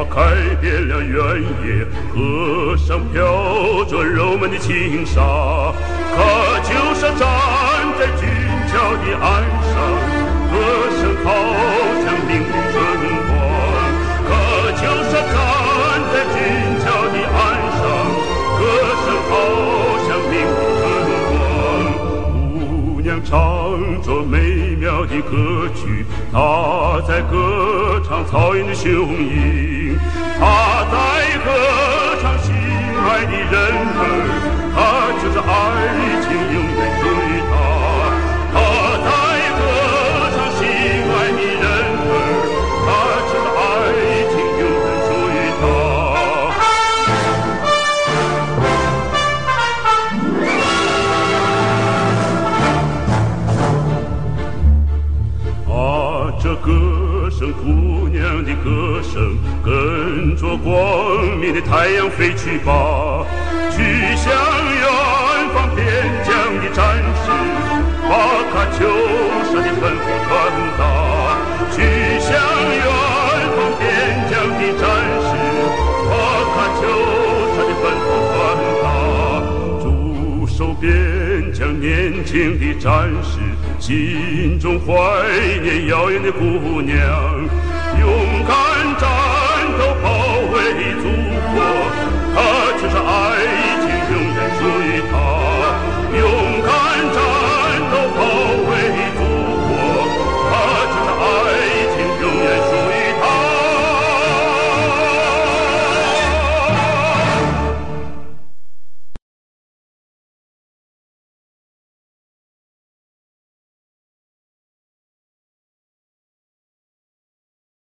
开遍了原野，河上飘着柔闷的轻纱，可就是站在俊俏的岸上，歌声好像明丽春光。可就是站在俊俏的岸上，歌声好像明丽春光。姑娘唱着美妙的歌曲，她在歌唱草原的雄鹰，她在歌唱心爱的人儿，她就是爱情永远追她。她在歌唱心爱的人儿，她就是爱情永远追她。这歌声，姑娘的歌声，跟着光明的太阳飞去吧，去向远方边疆的战士，把喀秋莎的吩咐传达。去向远方边疆的战士，把喀秋莎的吩咐传达。驻守边疆年轻的战士，心中怀念遥远的姑娘，勇敢战斗保卫祖国。